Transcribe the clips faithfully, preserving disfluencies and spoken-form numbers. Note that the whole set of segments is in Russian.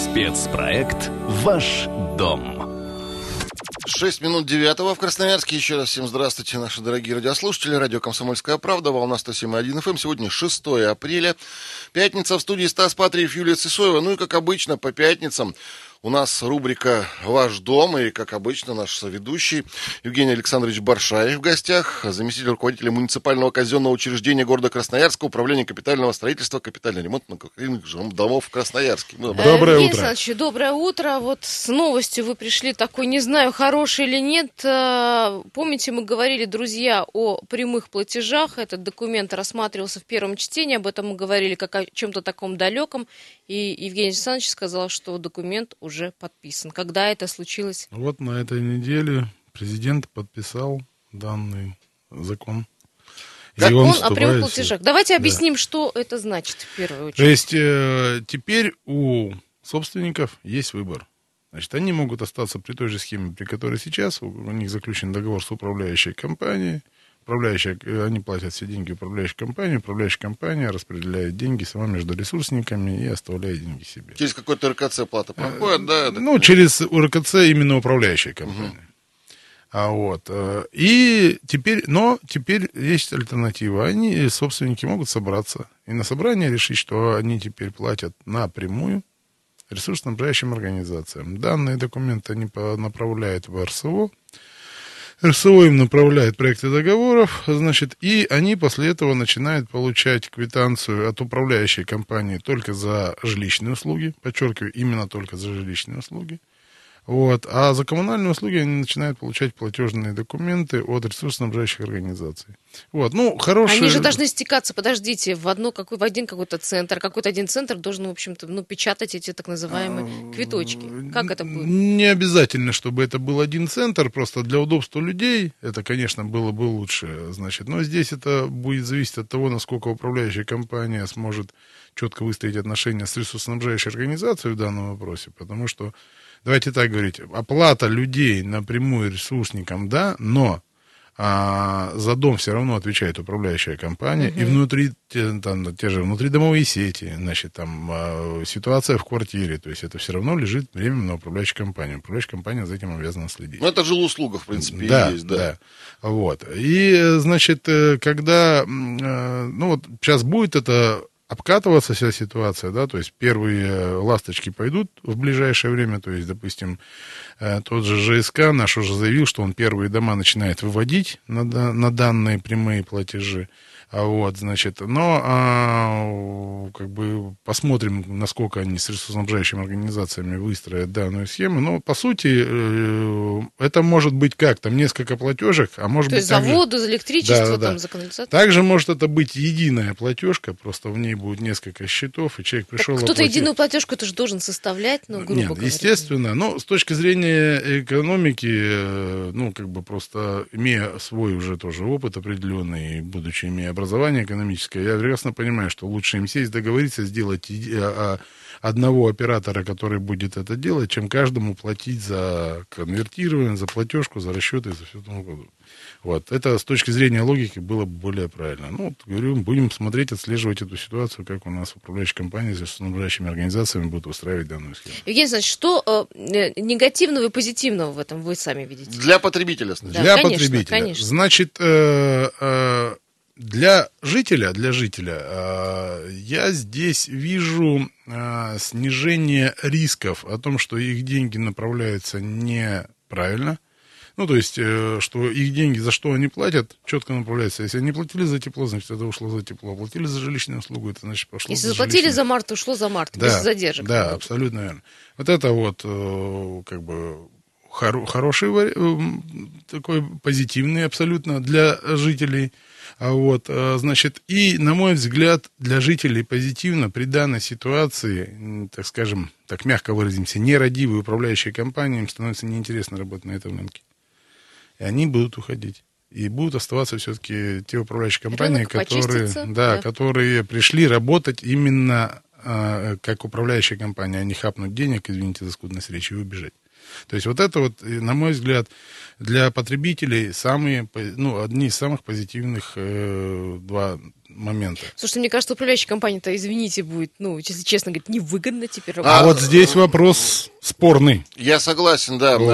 Спецпроект «Ваш дом». Шесть минут девятого в Красноярске. Еще раз всем здравствуйте, наши дорогие радиослушатели. Радио «Комсомольская правда», волна сто семь и один эф эм. Сегодня шестое апреля. Пятница, в студии Стас Патриев, Юлия Цисоева. Ну и, как обычно, по пятницам у нас рубрика «Ваш дом». И, как обычно, наш соведущий Евгений Александрович Баршаев в гостях, заместитель руководителя муниципального казенного учреждения города Красноярска, управления капитального стропительства, капитальный ремонт многоквартирных жилых домов в Красноярске. Ну, доброе утро. Евгений Александрович, доброе утро. Вот с новостью вы пришли такой, не знаю, хороший или нет. Помните, мы говорили, друзья, о прямых платежах. Этот документ рассматривался в первом чтении, об этом мы говорили как о чем-то таком далеком. И Евгений Александрович сказал, что документ уже подписан. Когда это случилось? Вот на этой неделе президент подписал данный закон. Закон о прямых платежах. Давайте объясним, да. Что это значит в первую очередь. То есть э, теперь у собственников есть выбор. Значит, они могут остаться при той же схеме, при которой сейчас. У них заключен договор с управляющей компанией. Управляющая, они платят все деньги управляющей компании, управляющая компания распределяет деньги сама между ресурсниками и оставляет деньги себе. Через какой-то эр ка цэ плата проходит, да? Ну, так... через эр ка цэ именно управляющая компания. Угу. А вот, и теперь, но теперь есть альтернатива. Они, собственники, могут собраться и на собрании решить, что они теперь платят напрямую ресурсоснабжающим организациям. Данные документы они направляют в эр эс о. эр эс о им направляет проекты договоров, значит, и они после этого начинают получать квитанцию от управляющей компании только за жилищные услуги, подчеркиваю, именно только за жилищные услуги. Вот. А за коммунальные услуги они начинают получать платежные документы от ресурсоснабжающих организаций. Вот. Ну, хорошие... Они же должны стекаться, подождите, в, одно, какой, в один какой-то центр. Какой-то один центр должен, в общем-то, ну, печатать эти так называемые квиточки. Как это будет? Не обязательно, чтобы это был один центр, просто для удобства людей это, конечно, было бы лучше. Значит. Но здесь это будет зависеть от того, насколько управляющая компания сможет четко выстроить отношения с ресурсоснабжающей организацией в данном вопросе, потому что давайте так говорить, оплата людей напрямую ресурсникам, да, но а, за дом все равно отвечает управляющая компания, угу. И внутри, там, те же внутридомовые сети, значит, там, а, ситуация в квартире, то есть это все равно лежит временно на управляющей компании. Управляющая компания за этим обязана следить. Ну, это жилуслуга, в принципе, да, есть, да. Да, вот. И, значит, когда, ну, вот сейчас будет это... обкатываться вся ситуация, да, то есть первые ласточки пойдут в ближайшее время, то есть, допустим, тот же жэ эс ка наш уже заявил, что он первые дома начинает выводить на, на данные прямые платежи, а вот, значит, но а, как бы посмотрим, насколько они с ресурсоснабжающими организациями выстроят данную схему, но, по сути, это может быть как, там несколько платежек, а может то быть... То есть за воду, за электричество, да, там, да. за канализацию? Также может это быть единая платежка, просто в ней будет несколько счетов, и человек пришел... Так кто-то единую платежку тоже должен составлять, ну, грубо Нет, говоря. Естественно, но с точки зрения экономики, ну, как бы просто имея свой уже тоже опыт определенный, будучи имея образование экономическое, я прекрасно понимаю, что лучше им сесть, договориться, сделать одного оператора, который будет это делать, чем каждому платить за конвертирование, за платежку, за расчеты, за все тому подобное. Вот. Это с точки зрения логики было бы более правильно. Ну, вот, говорю, будем смотреть, отслеживать эту ситуацию, как у нас управляющие компании с снабжающими организациями будут устраивать данную схему. Евгений Александрович, что э, негативного и позитивного в этом вы сами видите? Для потребителя. Да, для конечно, потребителя. Конечно. Значит, э, э, для жителя, для жителя э, я здесь вижу э, снижение рисков о том, что их деньги направляются неправильно. Ну, то есть, э, что их деньги, за что они платят, четко направляются. Если они платили за тепло, значит, это ушло за тепло. Платили за жилищную услугу, это значит пошло Если за заплатили жилищную. за март, ушло за март, да, без задержек. Да, абсолютно верно. Вот это вот, э, как бы, хор- хороший, э, такой позитивный абсолютно для жителей. А вот, э, значит, и, на мой взгляд, для жителей позитивно при данной ситуации, так скажем, так мягко выразимся, нерадивые управляющие компании, им становится неинтересно работать на этом рынке. И они будут уходить. И будут оставаться все-таки те управляющие компании, которые, да, да. которые пришли работать именно э, как управляющая компания, а не хапнуть денег, извините за скудность речи, и убежать. То есть вот это вот, на мой взгляд, для потребителей самые, ну, одни из самых позитивных э, два момента. Слушайте, мне кажется, управляющая компания-то, извините, будет, ну, если честно говорить, невыгодно теперь А, работать. а вот здесь вопрос спорный. Я согласен, да. Вот.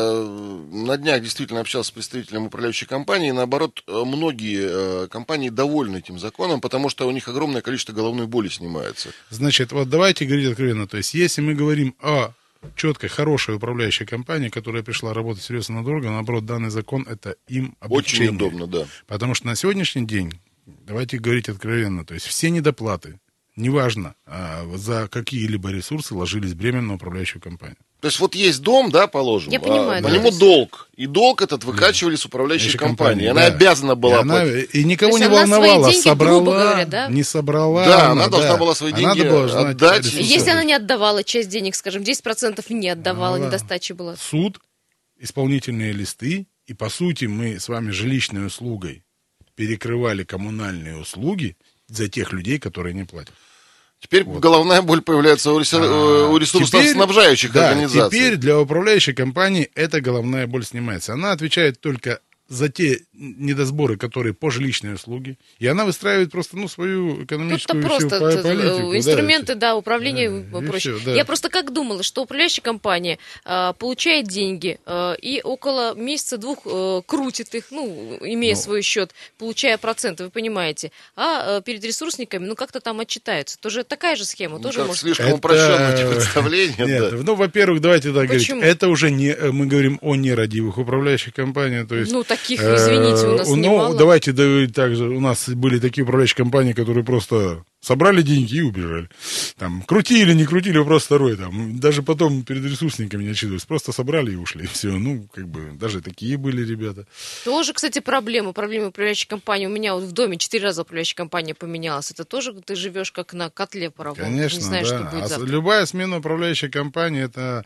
На, на днях действительно общался с представителем управляющей компании. Наоборот, многие компании довольны этим законом, потому что у них огромное количество головной боли снимается. Значит, вот давайте говорить откровенно. То есть, если мы говорим о четкой, хорошей управляющей компании, которая пришла работать серьезно над органом, наоборот, данный закон это им облегчение. Очень удобно, да. Потому что на сегодняшний день, давайте говорить откровенно, то есть все недоплаты, неважно, а, за какие-либо ресурсы ложились бремя на управляющую компанию. То есть вот есть дом, да, положим, Я понимаю, а, да. по нему долг. И долг этот выкачивали с управляющей Управляющей компании. компании, Она да. обязана была И, она, платить. и никого То не есть она свои волновало, деньги, собрала, грубо говоря, да? не собрала. Да, она должна да. была свои Она деньги должна отдать. ресурсы. Если она не отдавала часть денег, скажем, десять процентов не отдавала, Да. недостача была. Суд, исполнительные листы, и по сути мы с вами жилищной услугой перекрывали коммунальные услуги за тех людей, которые не платят. Теперь вот. Головная боль появляется у, ресурс, А, у ресурсоснабжающих теперь, организаций. Да, теперь для управляющей компании эта головная боль снимается. Она отвечает только за те недосборы, которые по жилищной услуге, и она выстраивает просто, ну, свою экономическую Тут-то всю просто политику. инструменты, да, да, управления да, проще. все, да. Я просто как думала, что управляющая компания э, получает деньги э, и около месяца-двух э, крутит их, ну, имея Ну. свой счет, получая проценты, вы понимаете, а э, перед ресурсниками, ну, как-то там отчитаются. Тоже такая же схема, Ну, тоже как может... слишком Это- упрощенные эти представления. Нет, да. ну, во-первых, давайте так говорить, Почему? это уже не, мы говорим о нерадивых управляющих компаниях, то есть... Ну, таких, извините, у нас ну, немало. давайте говорить так же, у нас были такие управляющие компании, которые просто собрали деньги и убежали. Там, крутили, не крутили, вопрос второй. Там, даже потом перед ресурсниками не отчитывались. Просто собрали и ушли. Все, ну, как бы, даже такие были ребята. Тоже, кстати, проблема. Проблема управляющей компании. У меня вот в доме четыре раза управляющая компания поменялась. Это тоже ты живешь как на котле паровом. Конечно, Не знаешь, да. что будет А завтра. любая смена управляющей компании, это...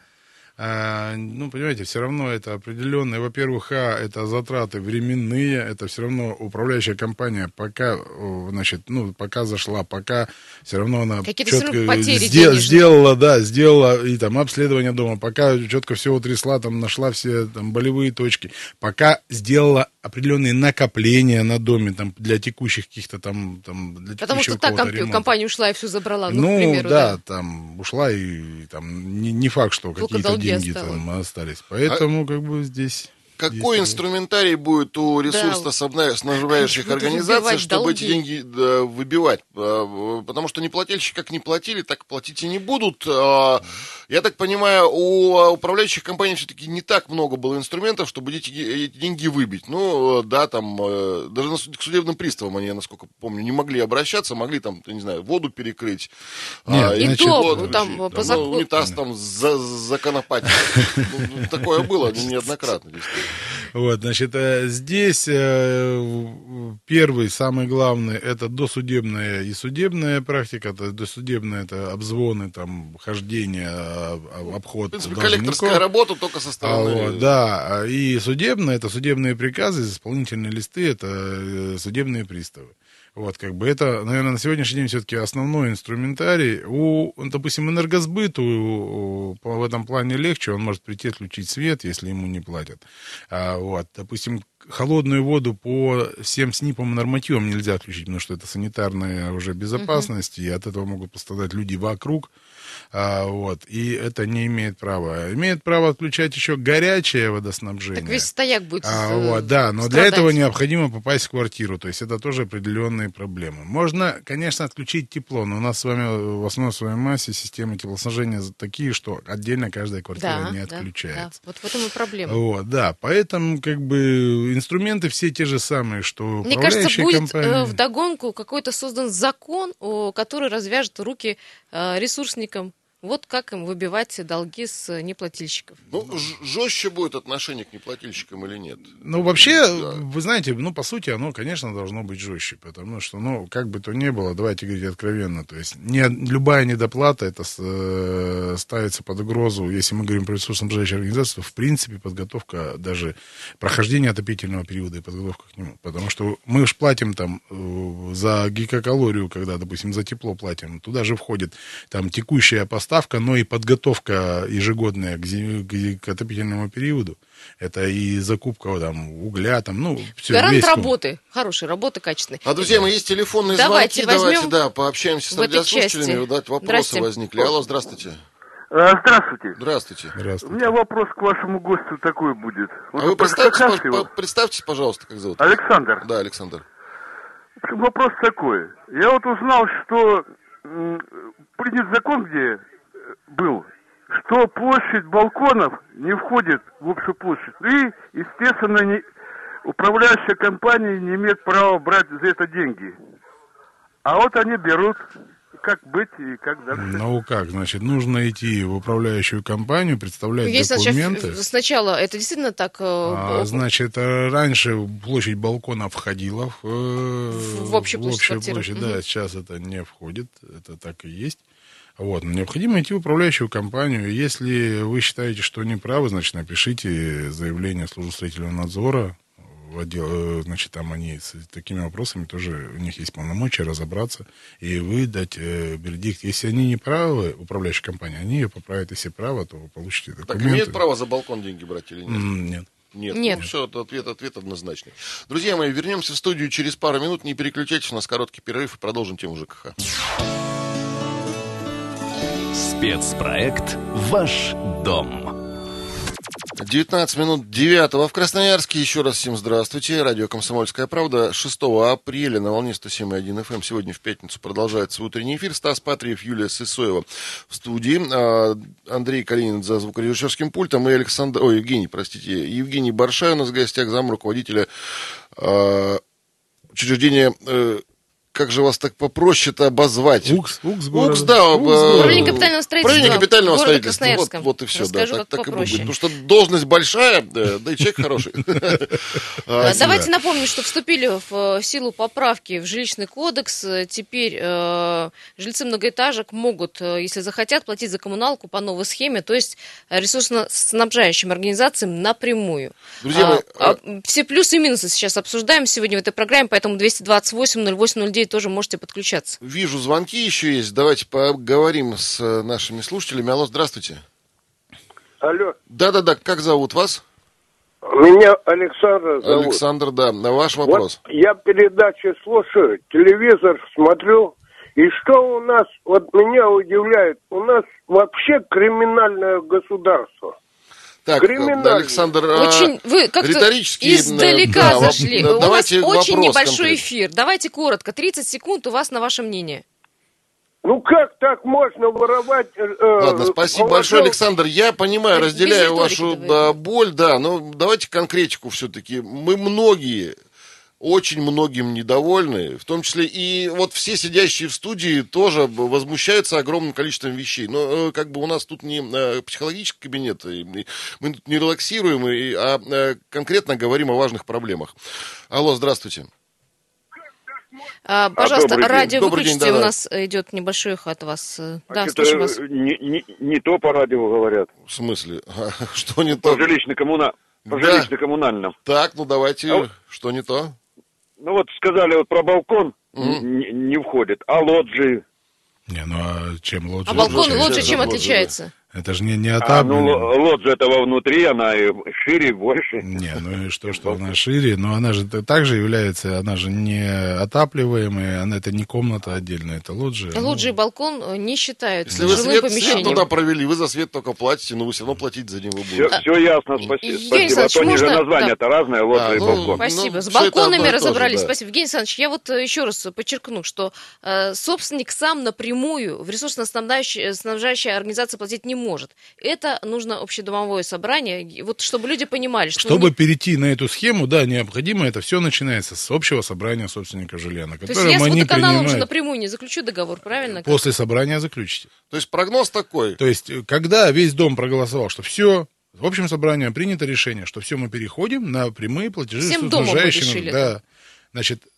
А, ну, понимаете, все равно это определенные, во-первых, а, это затраты временные, это все равно управляющая компания пока, о, значит, ну, пока зашла, пока все равно она Какие-то всё равно четко потери сде- денежные. сделала, да, сделала и там обследование дома, пока четко все утрясла, там нашла все там болевые точки, пока сделала определенные накопления на доме там для текущих каких-то там, там для Потому что текущего так какого-то комп- ремонта. компания ушла и все забрала. Ну, Ну, к примеру, да, да. там ушла и, и там не, не факт, что Только какие-то долги деньги осталось. там остались. Поэтому как бы здесь... Какой есть- инструментарий будет у ресурсоснабжающих Будут организаций, выбивать чтобы долги. эти деньги да, выбивать? А, Потому что неплательщики как не платили, так платить и не будут. А, Я так понимаю, у управляющих компаний все-таки не так много было инструментов, чтобы эти, эти деньги выбить. Ну, да, там, э, даже на суд- к судебным приставам они, насколько помню, не могли обращаться, могли там, я не знаю, воду перекрыть. Нет, а, И значит, то, вот, там, ну, по закону. унитаз там за- законопатить. Ну, Такое было неоднократно. действительно. Вот, значит, э, здесь э, в- первый, самый главный, это досудебная и судебная практика. Это досудебная, это обзвоны, там, хождение, а, а, обход В принципе, должников. коллекторская работа только со А, стороны... вот, да, и судебное, это судебные приказы, исполнительные листы, это э, судебные приставы. Вот, как бы это, наверное, на сегодняшний день все-таки основной инструментарий. У, допустим, энергосбыту у- у- в этом плане легче, он может прийти отключить свет, если ему не платят. А, вот, допустим, холодную воду по всем СНИПам и нормативам нельзя отключить, потому что это санитарная уже безопасность, и от этого могут пострадать люди вокруг. А, вот, и это не имеет права. Имеет право отключать еще горячее водоснабжение. Так весь стояк будет А, э, вот, да, но для страдать. этого необходимо попасть в квартиру, то есть это тоже определенные проблемы. Можно, конечно, отключить тепло, но у нас с вами в основной своей массе системы теплоснабжения такие, что отдельно каждая квартира Да, не да, отключается. да. Вот в этом и проблема. Вот, да, поэтому как бы инструменты все те же самые, что Мне кажется, управляющие будет компании. э, вдогонку какой-то создан закон, о, который развяжет руки э, ресурсникам. Вот как им выбивать долги с неплательщиков. Ну, ж- жестче будет отношение к неплательщикам или нет? Ну, вообще, Да. вы знаете, ну, по сути, оно, конечно, должно быть жестче, потому что, ну, как бы то ни было, давайте говорить откровенно, то есть не, любая недоплата, это э, ставится под угрозу, если мы говорим про ресурсоснабжающие организации, то, в принципе, подготовка, даже прохождение отопительного периода и подготовка к нему, потому что мы же платим там э, за гигакалорию, когда, допустим, за тепло платим, туда же входит там текущая поставка, поставка, но и подготовка ежегодная к, зим... к отопительному периоду. Это и закупка там, угля, там, ну, все. Гарант весь... работы, хорошей работы, качественной. А, друзья мои, есть телефонные Давайте звонки. возьмем Давайте, да, пообщаемся с в этой радиослушателями. части. Вот вопросы Здрасте. возникли. Алло, здравствуйте. Здравствуйте. Здравствуйте. У Здравствуйте. меня вопрос к вашему гостю такой будет. А вы представьтесь, как пож- его? по- представьтесь, пожалуйста, как зовут? Александр. Да, Александр. В общем, вопрос такой. Я вот узнал, что м, принят закон, где э, был, что площадь балконов не входит в общую площадь. И, естественно, не, управляющая компания не имеет права брать за это деньги. А вот они берут. Как быть и как дальше? Ну как, значит, нужно идти в управляющую компанию, представлять Если документы. сначала, сначала это действительно так... э, А, значит, э, раньше площадь балкона входила в, э, В общую площадь квартиры. площадь, Мгм. да, сейчас это не входит, это так и есть. Вот, но необходимо идти в управляющую компанию. Если вы считаете, что не правы, значит, напишите заявление в службу строительного надзора. В отдел, э, значит, там они с такими вопросами тоже, у них есть полномочия разобраться и выдать э, вердикт. Если они не правы, управляющая компания, они ее поправят. Если правы, то вы получите документы. Так, имеет право за балкон деньги брать или нет? М, Нет. Нет. Нет. Ну, все, ответ, ответ однозначный. Друзья мои, вернемся в студию через пару минут. Не переключайтесь, у нас короткий перерыв и продолжим тему ЖКХ. Спецпроект «Ваш дом». девятнадцать минут девятого в Красноярске. Еще раз всем здравствуйте. Радио «Комсомольская правда». шестого апреля на волне сто семь и один эф эм. Сегодня в пятницу продолжается утренний эфир. Стас Патриев, Юлия Сысоева в студии. Андрей Калинин за звукорежиссерским пультом. И Александр... Ой, Евгений, простите. Евгений Баршай у нас в гостях, зам руководителя э, учреждения... Э, как же вас так попроще-то обозвать? УКС, УКС города. УКС, да. УКС э, города. Управление капитального строительства Управление капитального города строительства. Вот, Красноярска. вот и все, да. Расскажу, Так, как так и будет. попроще. Потому что должность большая, э, да и человек хороший. А, Давайте напомним, что вступили в э, силу поправки в жилищный кодекс. Э, Теперь э, жильцы многоэтажек могут, э, если захотят, платить за коммуналку по новой схеме, то есть э, ресурсоснабжающим организациям напрямую. Друзья мои, А, а, все плюсы и минусы сейчас обсуждаем сегодня в этой программе, поэтому двести двадцать восемь ноль восемь ноль девять тоже можете подключаться. Вижу, звонки еще есть. Давайте поговорим с э, нашими слушателями. Алло, здравствуйте. Алло, Да-да-да, как зовут вас? меня Александр зовут. Александр, да. На ваш вопрос. Вот я передачи слушаю, телевизор смотрю, и что у нас, вот меня удивляет, у нас вообще криминальное государство. Так, криминальный. да, Александр, а, Очень вы как-то риторически, издалека да, зашли. воп- У давайте вас очень вопрос небольшой конкретный. эфир. Давайте коротко, тридцать секунд у вас на ваше мнение. Ну как так можно воровать? Э, Ладно, спасибо молодежь? большое, Александр. Я понимаю, Без разделяю риторики вашу давай. да, боль, да, но давайте конкретику все-таки. Мы многие, очень многим недовольны, в том числе и вот все сидящие в студии тоже возмущаются огромным количеством вещей. Но э, как бы у нас тут не э, психологический кабинет, и мы тут не релаксируем, и, а э, конкретно говорим о важных проблемах. Алло, здравствуйте. А, пожалуйста, добрый день. радио Добрый день, выключите, да, у да. нас идет небольшой эхо от вас. Да, Значит, слушаю э, вас. Не, не, не то по радио говорят. В смысле? Что не По то? жилищно-коммунальном. По Да. жилищно-коммунальном. Так, ну давайте, А- что не то? Ну вот сказали вот про балкон Мгм. не, не входит, а лоджии. Не, ну а чем лоджия А балкон отличается? лоджия чем лоджия, отличается? Это же не, не А, ну, отапливаемая. л- лоджия этого внутри, она и шире, и больше. Не, ну и что, что она шире, но она же т- также является, она же не отапливаемая, она это не комната отдельная, это лоджия. ну, Лоджия и балкон э, не считаются Если вы жилым свет, свет помещением. туда провели, вы за свет только платите, но вы все равно платить за него Все, будете. все ясно, спаси- Евгений спасибо. А Александрович, то они же можно- названия-то разные, лоджия А, и ну, балкон. Спасибо. Ну, С всё это балконами одно и то же, разобрались. да. Спасибо. Евгений Александрович, я вот э, еще раз подчеркну, что э, собственник сам напрямую в ресурсно-снабжающей снабжающей организации платить не может. Это нужно общедомовое собрание, и вот чтобы люди понимали, что... Чтобы не- перейти на эту схему, да, необходимо, это все начинается с общего собрания собственников жилья, на То есть котором я с они водоканалом уже принимают. напрямую не заключу договор, правильно? После собрания заключите. То есть прогноз такой. То есть, э, когда весь дом проголосовал, что все, в общем собрании принято решение, что все, мы переходим на прямые платежи Всем домом мы снабжающим, решили да. Значит,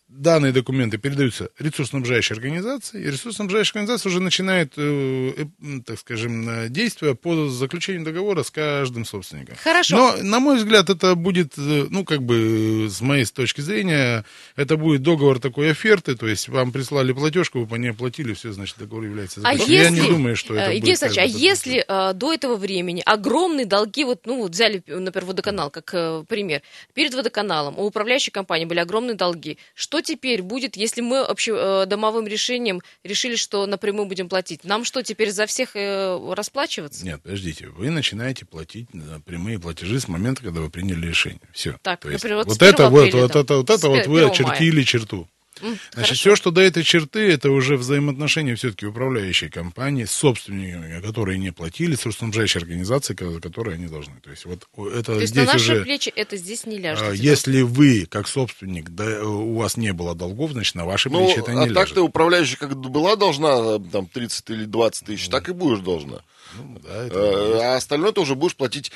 данные документы передаются ресурсоснабжающей организации, и ресурсоснабжающая организация уже начинает, э, э, так скажем, действия по заключению договора с каждым собственником. Хорошо. Но, на мой взгляд, это будет, ну, как бы, с моей точки зрения, это будет договор такой оферты, то есть вам прислали платежку, вы по ней оплатили, все, значит, договор является А заключенным. если, Я не думаю, что это Евгений будет... Александрович, а если а, до этого времени огромные долги, вот, ну, вот взяли, например, водоканал как а, пример, перед водоканалом у управляющей компании были огромные долги, что теперь будет, если мы общедомовым решением решили, что напрямую будем платить? Нам что, теперь за всех э, расплачиваться? Нет, подождите, вы начинаете платить на прямые платежи с момента, когда вы приняли решение. Все. Так, То есть, например, вот вот с первого это, вот, апреля, вот там, это, вот это вот вы очертили черту. М, Значит, хорошо. все, что до этой черты, это уже взаимоотношения все-таки управляющей компании с собственниками, которые не платили, с ресурсоснабжающей организацией, за которые они должны. То есть, вот это То есть здесь на наши уже, плечи это здесь не ляжет. а, эти если вы, как собственник, да, у вас не было долгов, значит, на ваши Ну, плечи это не а ляжет. так ты управляющая как была должна, там, тридцать или двадцать тысяч, так и будешь должна. Ну, да, это Э, А остальное ты уже будешь платить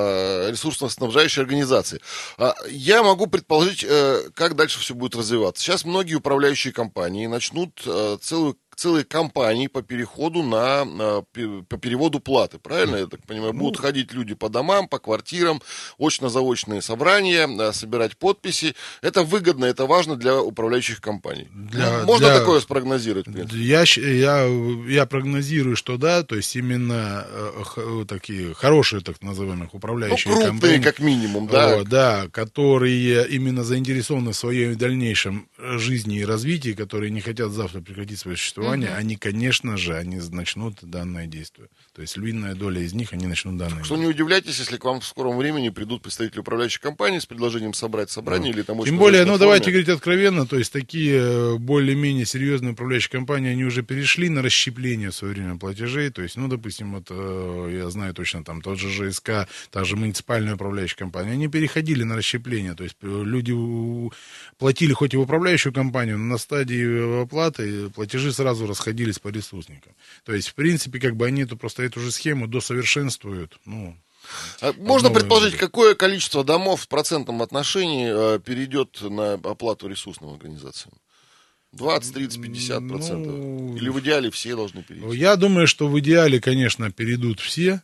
э, ресурсно-снабжающей организации. А, Я могу предположить, э, как дальше все будет развиваться. Сейчас многие управляющие компании начнут э, целую целые кампании по переходу на, на пе- по переводу платы, правильно, я так понимаю? Будут ходить люди по домам, по квартирам, очно-заочные собрания, э, собирать подписи. Это выгодно, это важно для управляющих компаний. Для- Можно для- такое спрогнозировать, в принципе? Я, щ- я, я прогнозирую, что да, то есть именно э, х- такие хорошие, так называемых, Ну, управляющие крупные, компании. как минимум, да. Вот, да, которые именно заинтересованы в своей дальнейшем жизни и развитии, которые не хотят завтра прекратить свое существование, они, конечно же, они начнут данное действие. То есть львиная доля из них, они начнут данное Что действие. не удивляйтесь, если к вам в скором времени придут представители управляющей компании с предложением собрать собрание или там Тем очень более, на ну форуме. давайте говорить откровенно, то есть такие э, более-менее серьезные управляющие компании, они уже перешли на расщепление в свое время платежей, то есть, ну, допустим, вот э, я знаю точно, там тот же ЖСК, та же муниципальная управляющая компания, они переходили на расщепление, то есть э, люди у- платили хоть и в управляющую компанию, но на стадии оплаты платежи сразу расходились по ресурсникам. То есть, в принципе, как бы они эту просто эту же схему досовершенствуют, ну... А можно Одно предположить, время. какое количество домов в процентном отношении э, перейдет на оплату ресурсным организациям? двадцать, тридцать, пятьдесят процентов? Ну, Или в идеале все должны перейти? Я думаю, что в идеале, конечно, перейдут все.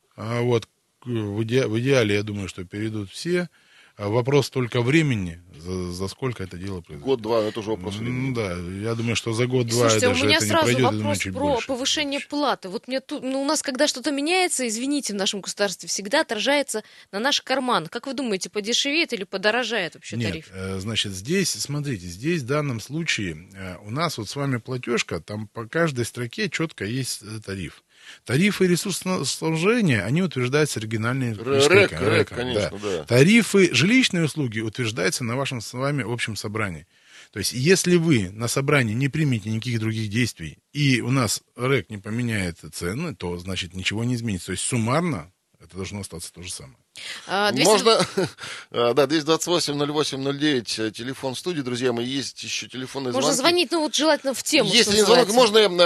А вот в, иде- в идеале, я думаю, что перейдут все. А вопрос только времени, за, за сколько это дело произойдет. Год-два, это уже вопрос Ну времени. да, я думаю, что за год-два Слушайте, даже у меня это не сразу пройдет, я вопрос думаю, чуть про больше. повышение платы. Вот мне тут, ну, у нас, когда что-то меняется, извините, в нашем государстве всегда отражается на наш карман. Как вы думаете, подешевеет или подорожает вообще Нет, тариф? э, значит, здесь, смотрите, здесь в данном случае э, у нас вот с вами платежка, там по каждой строке четко есть э, тариф. Тарифы ресурсоснабжения, они утверждаются оригинальными Р- рэк, рэк, конечно, да. Тарифы жилищные услуги утверждаются на вашем с вами общем собрании. То есть, если вы на собрании не примете никаких других действий, и у нас рэк не поменяет цены, то, значит, ничего не изменится. То есть, суммарно это должно остаться то же самое. А, двести Можно, а, да, двести двадцать восемь ноль восемь ноль девять, э, телефон студии, друзья мои, есть еще телефонные Можно звонки. звонить, ну, вот желательно в тему, Если что не звонок, называется. можно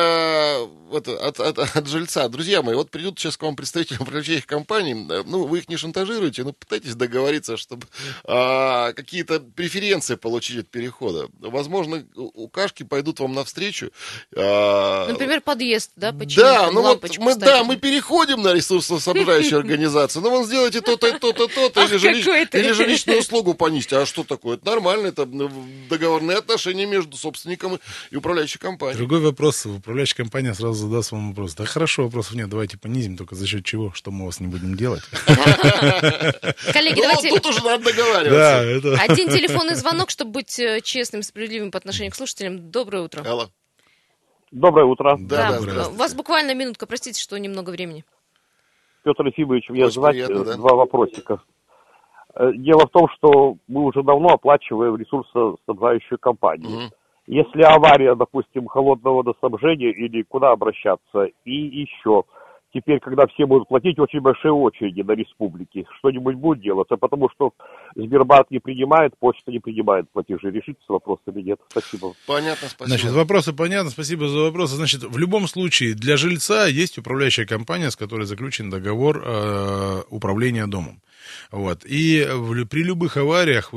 э, это, от, от, от жильца. Друзья мои, вот придут сейчас к вам представители управляющих компаний, э, ну, вы их не шантажируете, но пытайтесь договориться, чтобы э, какие-то преференции получить от перехода. Возможно, у у Кашки пойдут вам навстречу. э, Например, подъезд, да, починить, да, там ну вот лампочку мы, ставить. да, мы переходим на ресурсоснабжающую организацию, но вы сделаете то-то, то-то, то-то, Ах, или, жилищ- какой ты. или жилищную услугу понизите. А что такое? Это нормально, это договорные отношения между собственником и управляющей компанией. Другой вопрос, управляющая компания сразу задаст вам вопрос. Да хорошо, вопросов нет, давайте понизим, только за счет чего, что мы у вас не будем делать. Коллеги, Ну, давайте тут уже надо договариваться. Да, это... один телефонный звонок, чтобы быть э, честным, справедливым по отношению к слушателям. Доброе утро. Алло. Доброе утро. Да, да, у здравствуйте. вас буквально минутка, простите, что немного времени. Петр Ефимович, мне Очень задать приятно, э, да. два вопросика. Э, Дело в том, что мы уже давно оплачиваем ресурсоснабжающую компанию. Мгм. Если авария, допустим, холодного водоснабжения, или куда обращаться? И еще, теперь, когда все будут платить, очень большие очереди на республике, что-нибудь будет делаться? Потому что Сбербанк не принимает, почта не принимает платежи. Решите вопрос или нет? Спасибо. Понятно, спасибо. Значит, вопросы понятны, спасибо за вопросы. Значит, в любом случае, для жильца есть управляющая компания, с которой заключен договор э, управления домом. Вот. И в- при любых авариях вы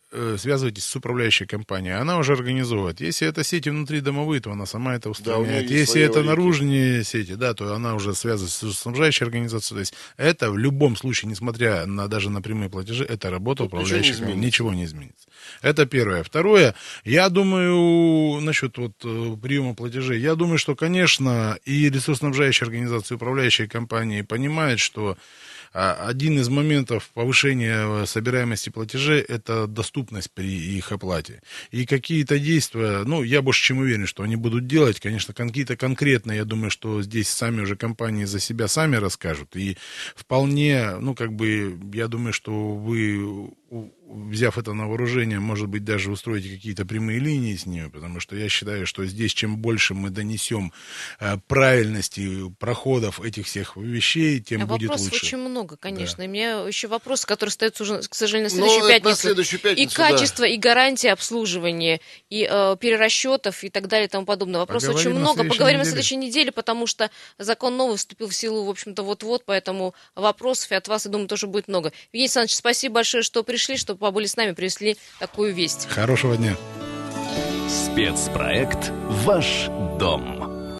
э, связывайтесь с управляющей компанией, она уже организовывает. Если это сети внутридомовые, то она сама это устраняет. Да, если это аварийки. наружные сети, да, то она уже связывается с снабжающей организацией. То есть это в любом случае, несмотря на даже на прямые платежи, это работа Тут управляющей ничего не компании. Ничего не изменится. Это первое. Второе, я думаю, насчет вот э, приема платежей, я думаю, что, конечно, и ресурсоснабжающая организация, и управляющие компании понимают, что один из моментов повышения собираемости платежей – это доступность при их оплате. И какие-то действия, ну, я больше чем уверен, что они будут делать. Конечно, какие-то конкретные, я думаю, что здесь сами уже компании за себя сами расскажут. И вполне, ну, как бы, я думаю, что вы, взяв это на вооружение, может быть, даже устроите какие-то прямые линии с ними, потому что я считаю, что здесь чем больше мы донесем правильности проходов этих всех вещей, тем а будет вопросов лучше. очень много, конечно. Да. И у меня еще вопросы, которые остаются уже, к сожалению, на Ну, следующую это пятницу. на следующую пятницу, И качество, да. и гарантия обслуживания, и э, перерасчетов, и так далее, и тому подобное. Вопросов Поговорим очень на много. следующей Поговорим на неделе. следующей неделе, потому что закон новый вступил в силу, в общем-то, вот-вот, поэтому вопросов и от вас, я думаю, тоже будет много. Евгений Александрович, спасибо большое, что пришли, что побыли с нами, привезли такую весть. Хорошего дня. Спецпроект «Ваш дом».